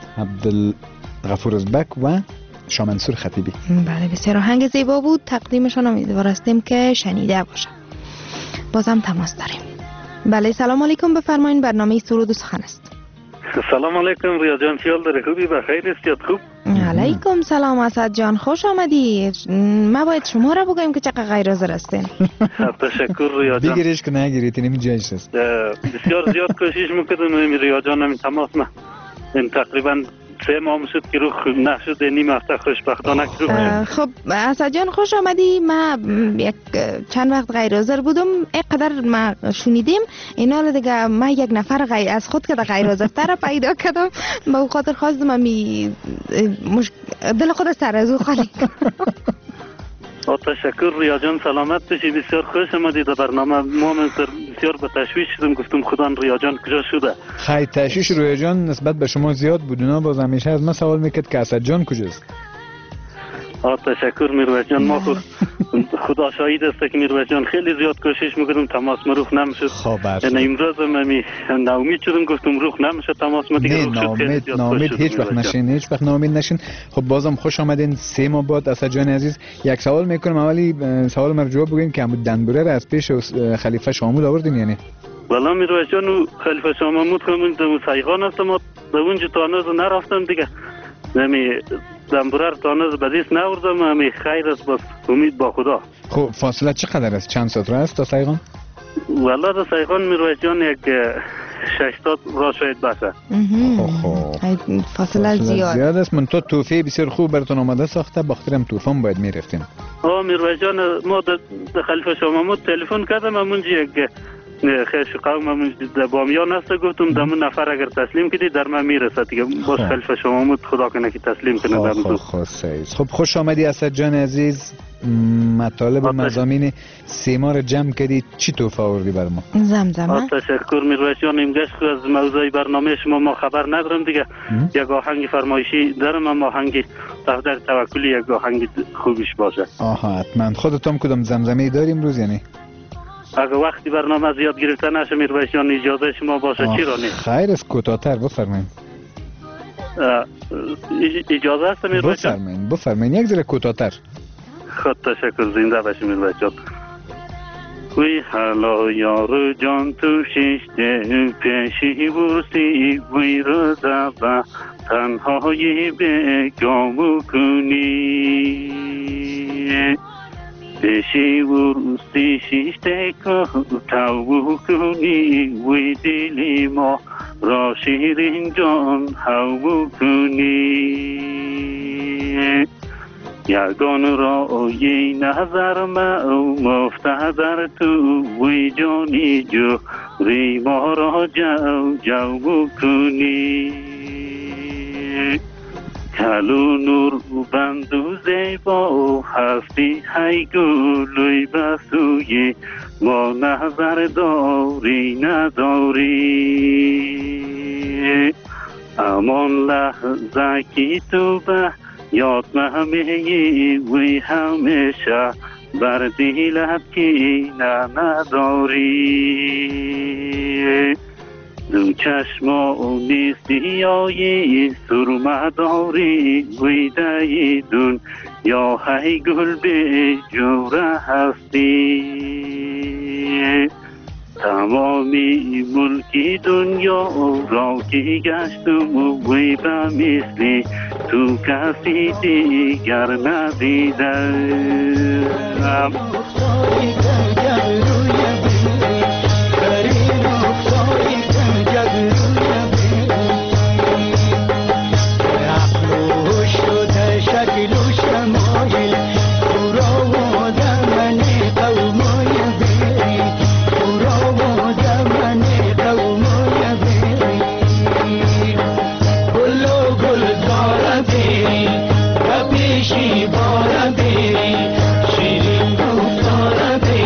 عبدالغفور ازبک و شامنصور خطیبی. بله بسیار آهنگ زیبا بود. تقدیمشان امیدوار هستیم که شنیده باشه. بازم تماس داریم. بله سلام علیکم بفرمایین. برنامه سرود و سخن است. سلام علیکم ریا جان خیال داره خوبی بخیر است یاد خوب؟ علیکم سلام اسد جان خوش آمدی. ما باید شما را بگویم که چقدر غیر حاضر هستین. تشکر ریا جان. بگیریش که نگیرید اینمی جایش است. بسیار زیاد کوشش میکردم ریا جان همین تماس ما این تقریبا سه ماه شد که روح نشد، نیم هفته خوشبختانه که روح. خب اسد جان خوش آمدی. ما یک چند وقت غیر حاضر بودم، اینقدر ما شنیدیم اینا دیگه. ما یک نفر غیر از خود که غیر حاضر تر پیدا کردم، به خاطر خواستم می مش... دل خود سر از او خالی. تشکر ریا جان، سلامت باشی. بسیار خوش آمدید در برنامه. ما من بسیار به تشویش شدم، گفتم خدا ریا جان کجا شده. خیلی تشویش ریا جان نسبت به شما زیاد بود. اونا باز همیشه از من سوال میکرد که اسد جان کجاست. آه تشکر میرویس جان. ما خدا شاهد است که میرویس جان خیلی زیاد کوشش میکردم، تماس مروخ نمیشد. یعنی امروز من ناامید شدم، گفتم روخ نمیشد تماس ما دیگه. نه ناامید ناامید هیچ وقت نشین، هیچ وقت ناامید نشین. خب بازم خوش آمدین. سه ماه بعد اسد جان عزیز یک سوال میکنم، اولی سوال مرا جواب بگین که عمود دنبوره را از پیش خلیفه شامود آوردین یعنی؟ والا میرویس جان خلیفه شامود خمون دم سایغان است، ما به اونجا تا هنوز نرفتم دیگه. نمی دنبورر تا هنوز به دست نوردم. همی خیر است، بس امید با خدا. خب فاصله چقدر است؟ چند ساعت راه است تا سایغان؟ والا تا سایغان میرویس جان یک شش ساعت راه شاید باشه. خب فاصله زیاد زیاد است. من تو توفیه بسیار خوب براتون آماده ساخته، بخاطرم طوفان باید میرفتیم. آه میرویس جان ما در خلیفه شامود تلفن کردم، همونجا یک خیش قوم همون در بامیان هست، گفتم دمون نفر اگر تسلیم کردی در من میرسد دیگه. باز خلیفه شامود خدا کنه که تسلیم کنه در من. خب خب خوش آمدی اسد جان عزیز. مطالب و مضامین سه ماه را جمع کردی، چی توفه آوردی بر ما؟ زمزمه. تشکر میرویس جان. امگش از موضوع برنامه شما ما خبر ندارم دیگه. یک آهنگ فرمایشی دارم، اما آهنگ تقدیر توکلی یک آهنگ خوبش باشه. آها حتما. خودتون کدام زمزمه داریم امروز یعنی؟ اگه وقتی برنامه زیاد گرفته نشه میرویس جان اجازه شما باشه چی را نیست؟ خیر است، کوتاه‌تر بفرمایید. اجازه است میرویس جان؟ بفرمایید بفرمایید یک ذره کوتاه‌تر. خود تشکر. زنده باشی میرویس جان. وی حالا یارو جان تو شیشته پیشی برسی وی رو دبا تنهایی بگامو کنی پیشی برسی شیشته که تاو کنی وی دلی ما را شیرین جان هاو کنی یگان رای نظر ما مفته در تو وی جانی جو ری ما را جو جو بکنی کلو نور بندو زیبا هستی های گلوی بسوی ما نظر داری نداری امان لحظه کی تو به یاد مهمی وی همیشه بر دیلت کی نداری دو چشما نیستی آیی سرمه داری وی دیدون یا هی گل به جوره هستی تمامی ملکی دنیا را کی گشتم وی به مثلی تو کسی دیگر ندیدم شیرین گفتار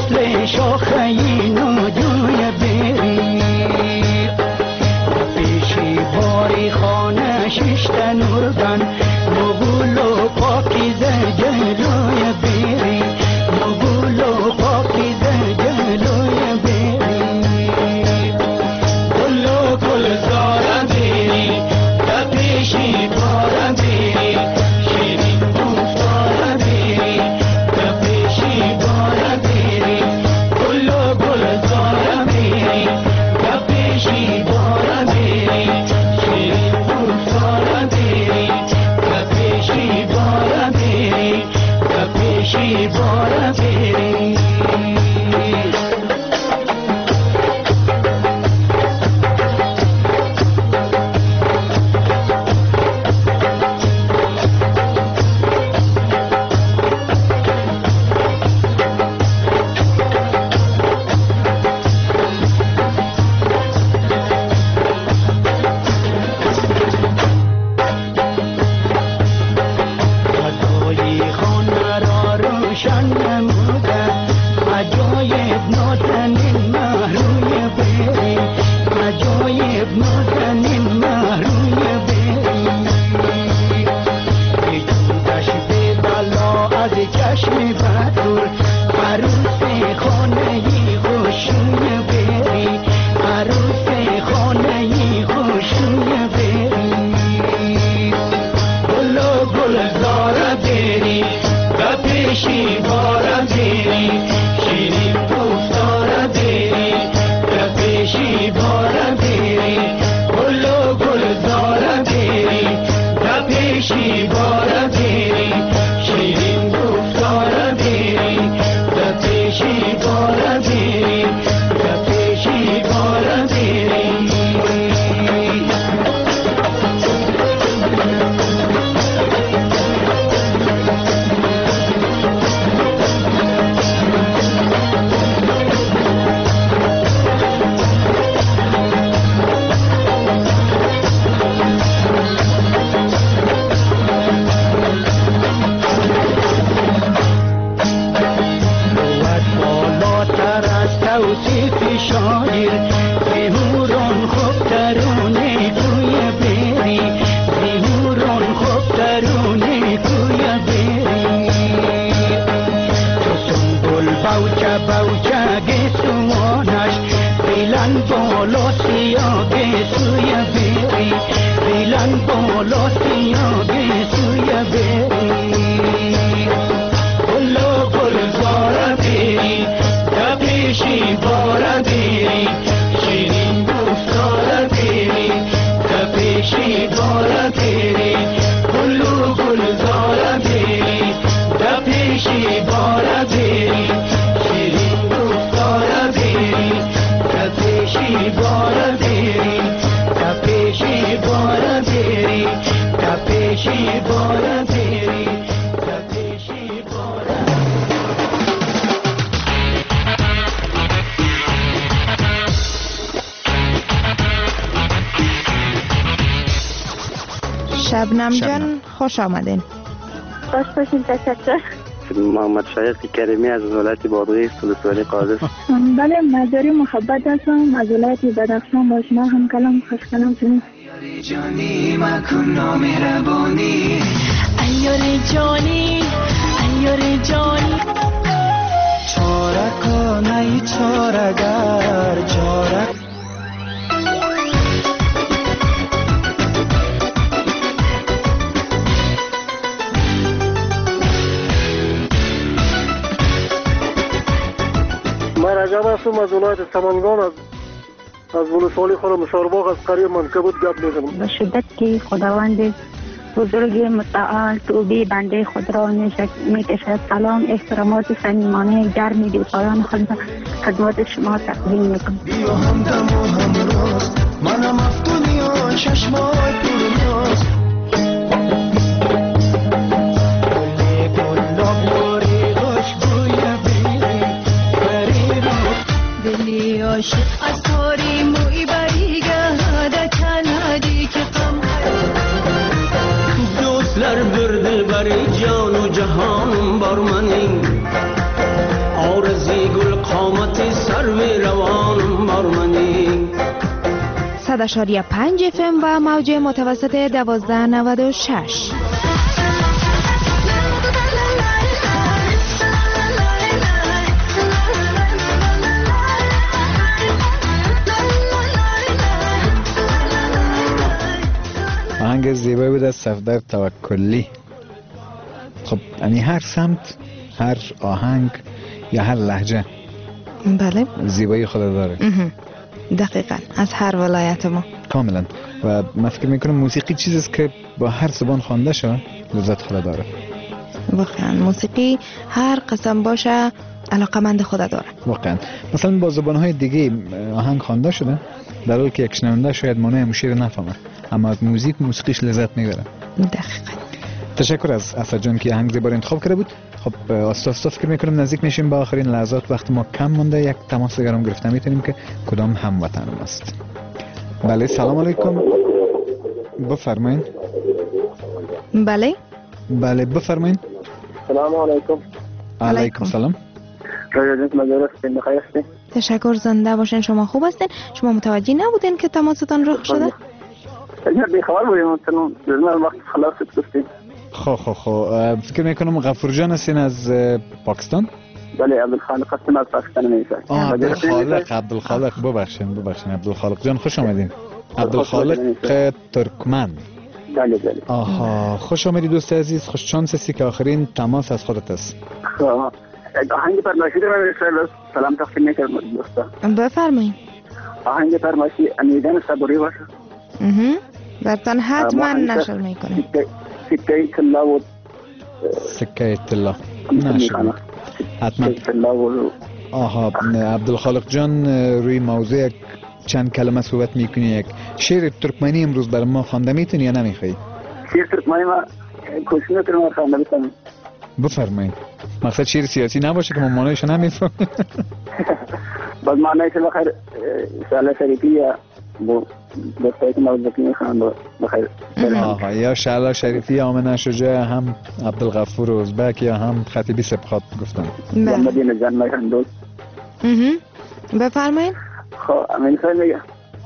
مثل شاخه نوجوی بری پیشی باری خانه ششت نوربن مغول و پاکیزه جلوی بری مغول و پاکیزه جلوی بری گل و گلزار بری در پیشی بار بری شیرین گفتار بری در پیشی بار بری گل و گلزار بری در پیشی بار بری شیرین گفتار بری در پیشی بار بری در پیشی بار بری شبنم جان خوش آمدین. خوش باشین. تشکر. محمد شایق کریمی از ولایت بادغیس ولسوالی قادس. بله مزاری محبت هستم از ولایت بدخشان. با شما هم کلام خوش کلام شدیم. جانی مکن نامهربانی ایار جانی ایار جانی چاره کنی چاره‌گر چاره من رجب هستم از ولایت سمنگان از از ولسوالی خانم مشارباغ از قریه منکبوت گپ میزنم. به شدت که خداوند بزرگ متعال توبی بنده خود را میکشد. سلام احترامات صمیمانه گرمی بی پایان خود خدمت شما تقدیم میکنم. بیا همدم و همراز منم افتونی و چشمای پرناز گلی گلاب باری خوشبوی بیری بری رو دلی عاشق از تاری موی بری گهده کلادی که غم دوستلر برده بری جان و جهانم بار منی آرزی گل قامت سرو روانم بر منی. صد اشاریه پنج اف ام و موج متوسط دوازده نود و شش. آهنگ زیبایی بود از صفدر توکلی. خب یعنی هر سمت، هر آهنگ یا هر لهجه بله زیبایی خود داره. دقیقاً از هر ولایت ما کاملا. و من فکر میکنم موسیقی چیزی است که با هر زبان خوانده شه لذت خود داره. واقعا موسیقی هر قسم باشه علاقمند خود داره. واقعا مثلا با زبانهای دیگه آهنگ خوانده شده در حالی که یک شنونده شاید معنی همون شعر نفهمه، اما از موزیک موسیقیش لذت میبره. دقیقاً. تشکر از اسد جان که آهنگ زیبا انتخاب کرده بود. خب آستا آستا فکر میکنم نزدیک میشیم به آخرین لحظات. وقت ما کم مونده، یک تماس دیگرم گرفتم میتونیم که کدام هموطن است. بله سلام علیکم. بفرمایید. بله بله بفرمایید. سلام علیکم. علیکم سلام. رجعت مدرس بین خیر هستین. تشکر، زنده باشین. شما خوب هستین؟ شما متوجه نبودین که تماستان رخ شده؟ اگر بیخبر بودیم مثلا در وقت خلاص گفتین. خب خب خب فکر میکنم غفور جان هستین از پاکستان؟ بله عبدالخالق هستم از پاکستان میشم. آه عبدالخالق عبدالخالق ببخشید ببخشید عبدالخالق جان خوش آمدین. عبدالخالق ترکمن. بله بله. آها خوش آمدید دوست عزیز. خوش شانس هستی که آخرین تماس از خودت است. آهنگ فرمایشی رو من سلام تقدیم میکنم دوستا. بفرمایید. آهنگ فرمایشی امیدن صبوری باشه. اها برتان حتما نشر میکنیم. سکه طلا و سکه طلا نشر حتما. آها عبدالخالق جان روی موضوع چند کلمه صحبت میکنی. یک شعر ترکمنی امروز بر ما خوانده میتونی یا نمیخوای؟ شعر ترکمنی ما کوشش میکنم خوانده بتونم. بفرمایید. مقصد شعر سیاسی نباشه که ما معنیش نمیفهمیم. باز معنیش بخیر سال شریفی یا بو دوستایی که موضوع میخوان بخیر. آها یا شعلا شریفی آمنه شجاع هم عبدالغفور ازبک یا هم خطیبی سبخات گفتن. مدینه جان میخوان دوست. بفرمایید. خب امین خیلی میگه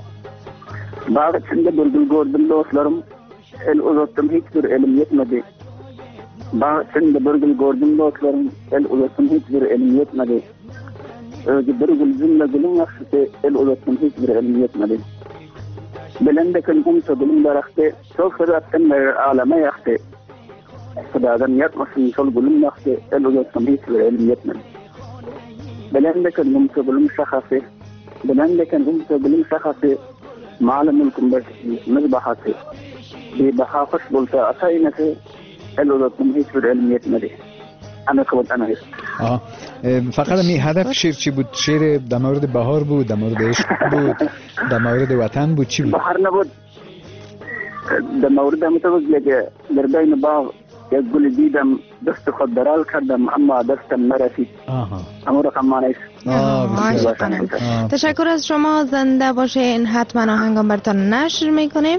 باقی چنده بلدل گردم دوستlarım el uzattım hiçbir elim yetmedi. Bağı çende bölgül gördüm dostlarım el uzattım hiçbir elim yetmedi. Öyle bir gül cümle gülüm yakşısı el uzattım hiçbir elim yetmedi. Belende kılgımsa gülüm darakte çok sıratten ver aleme yaktı. Sıdadan yatmasın sol gülüm yaktı el uzattım hiçbir elim yetmedi. Belende kılgımsa gülüm şakası belende kılgımsa gülüm şakası معلم الكمبر مذبحاتي ببحا خوش بولتا أساينتي الوضعتم هيش بالعلمية مدي أنا كود أنا هيش آه فقط می هدف شعر چی بود؟ شعر در مورد بهار بود، در مورد عشق بود، در مورد وطن بود، چی بود؟ بهار نبود، در مورد متوجه که در بین باغ یک گل دیدم دست خود درال کردم اما دستم نرسید. آها. اما رقم مانیش. آه تشکر از شما، زنده باشین. حتما آهنگام براتون نشر میکنیم.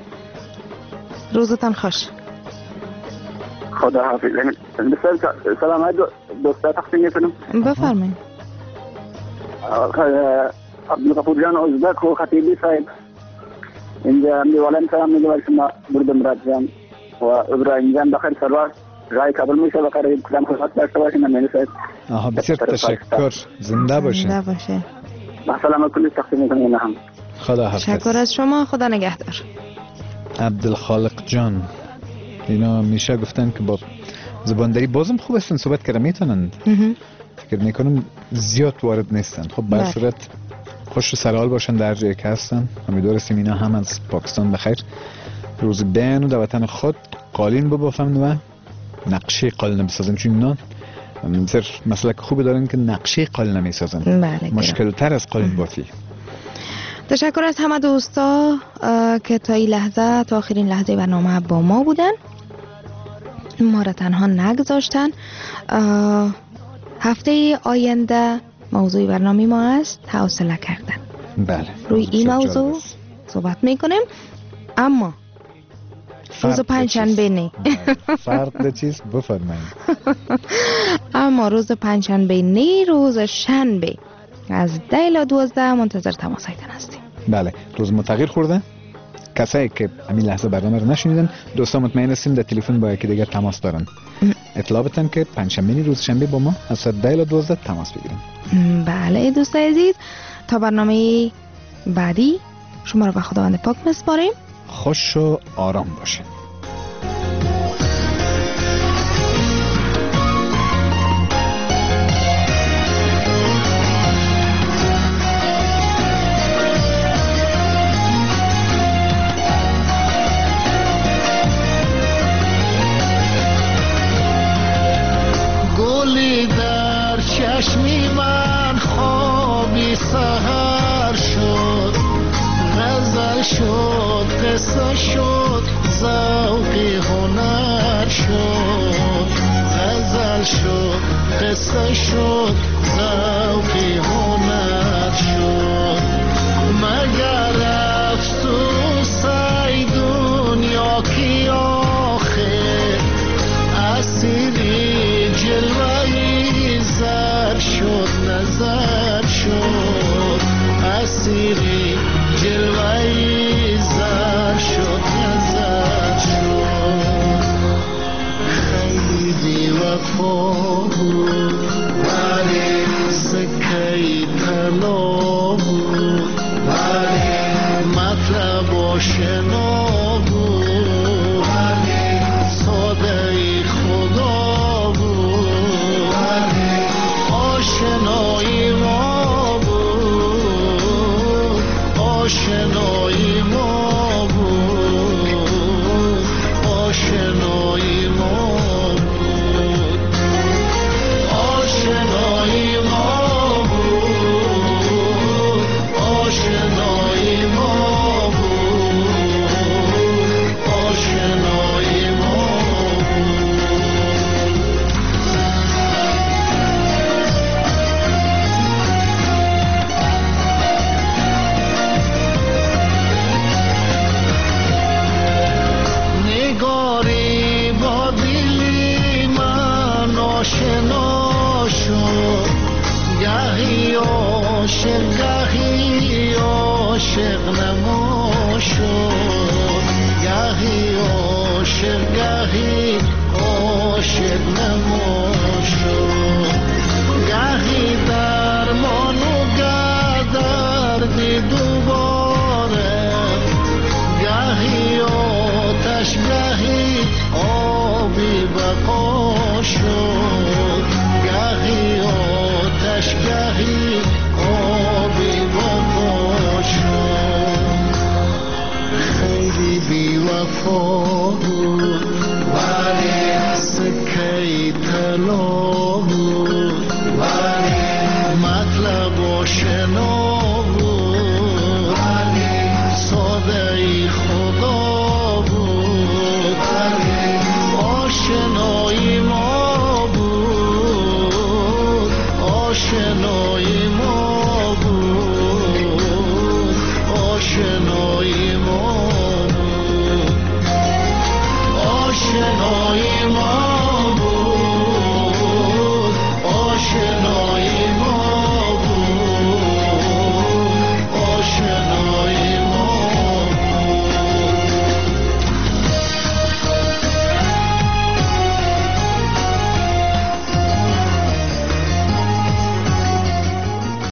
روزتان خوش. خدا حافظ. بسیار سلام های دوستا تقسیم میکنم. بفرمایید. عبدالغفور جان ازبک و خطیبی صاحب اینجا میوالن سلام میگه برای شما برد مراد جان و ابراهیم جان بخیر سلوات رای قبول میشه بخیر کلام خدمت داشته باشین. من میگم آها بسیار تشکر، زنده باشین. زنده باشین. با سلام کلی تقسیم میکنم. هم خدا حافظ. تشکر از شما، خدا نگهدار. عبدالخالق جان اینا میشه گفتن که با زبانداری بازم خوب هستن، صحبت کردن میتونن. فکر میکنم زیاد وارد نیستن. خب به صورت خوش و سرحال باشن در جایی که هستن. امیدوارستیم اینا هم از پاکستان بخیر روز بین و در وطن خود قالین ببافن و نقشه قالین بسازن، چون اینا بسیار مسلک خوبی دارن که نقشه قالین میسازن. بله مشکل تر از قالین بافی. تشکر از همه دوستا که تا این لحظه، تا آخرین لحظه برنامه با ما بودن، ما را تنها نگذاشتن. هفته آینده موضوع برنامه ما است حوصله کردن. بله روی این موضوع صحبت میکنیم، اما روز پنجشنبه نه. فرق چیز بفرمایید. اما روز پنجشنبه نه، روز شنبه از ده الی دوازده منتظر تماسایتان هستیم. بله، روز ما تغییر خورده. کسایی که همین لحظه برنامه رو نشنیدن، دوستان مطمئن هستیم در تلفن با یکی دیگر تماس دارن. اطلاع بدن که پنجشنبه روز شنبه با ما از ساعت ده الی دوازده تماس بگیرن. بله دوست عزیز، تا برنامه بعدی شما رو به خداوند پاک میسپاریم. خوش و آرام باشین. گلی در چشمی من خوابی سحر شد، غزل شد، قصه شد، ذوقی هنر شد. غزل شد، قصه شد، ذوقی هنر شد. مگر افسوس ای دنیا کی آخر اسیری جلوهی زر شد، نظر شد. اسیری جلوهی زر شد، نظر شد. خیلی بی وفا بود ولی سکهی طلا بود، ولی مطلب آشنا بود، ولی ساده خدا بود، ولی آشنایی ما بود، آشنایی ما بود، آشنایی ما بود، آشنایی ما بود، آشنایی ما بود، آشنایی ما نگاری با دلی من آشنا شد، گهی عاشق گهی عاشق نما شد، گهی عاشق گهی عاشق نما شد. گهی درمان و گه دردی دوباره، گهی آتش گهی آبی بقا شد، گهی آتش گهی آبی بقا شد. خیلی بی وفا بود ولی سکهی طلا بود، ولی مطلب آشنا بود، ولی ساده خدا بود، ولی آشنایی ما بود، آشنایی ما بود، آشنایی